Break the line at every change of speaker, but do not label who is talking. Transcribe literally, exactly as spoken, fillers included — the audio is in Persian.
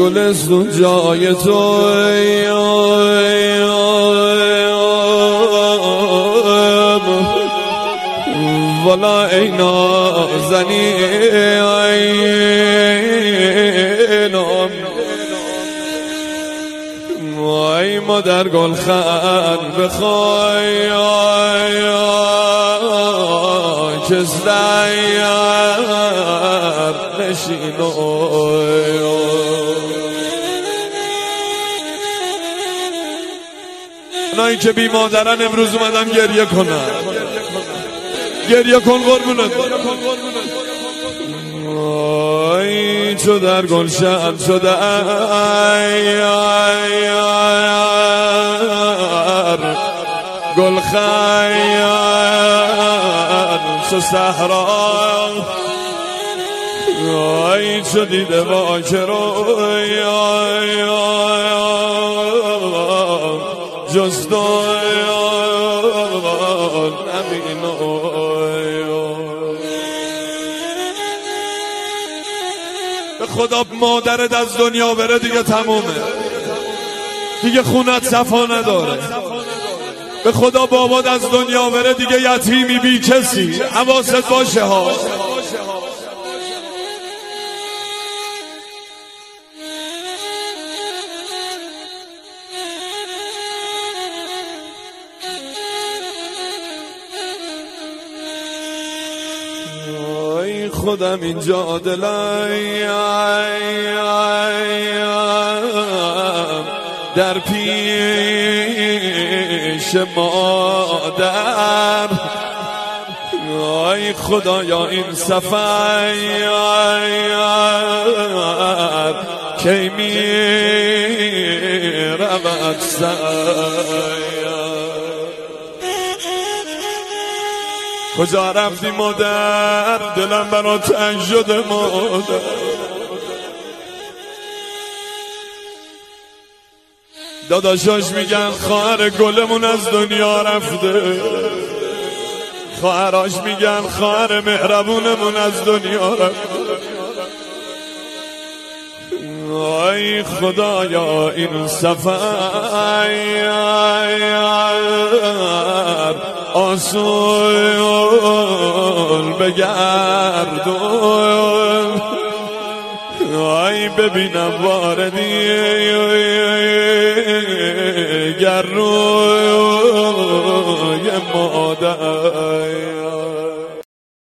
گلستون جای تو والا ای نازنین ای مادر گلخن بخوای که سیر نشین اونایی که بی مادرن امروز اومدن گریه کنن، گریه کن قربونت. ای چو در گلشن شده ایر گل خیر چو صحرا ای چو دیده باکر جز تو نبینم. به خدا مادرت از دنیا بره دیگه تمومه، دیگه خونت صفا نداره. به خدا بابات از دنیا بره دیگه یتیمی بی کسی، حواست باشه ها. خودم اینجا دلایم در پیش مادر. ای خدایا این سفر کی می رود سر. کجا رفتی مادر؟ دلم برا تنگ شده مادر. داداشاش میگن خواهر گلمون از دنیا رفته، خواهراش میگن خواهر مهربونمون از دنیا رفته. ای خدایا این سفر آسون بگردون ای ببینم واردی گر روی مادر.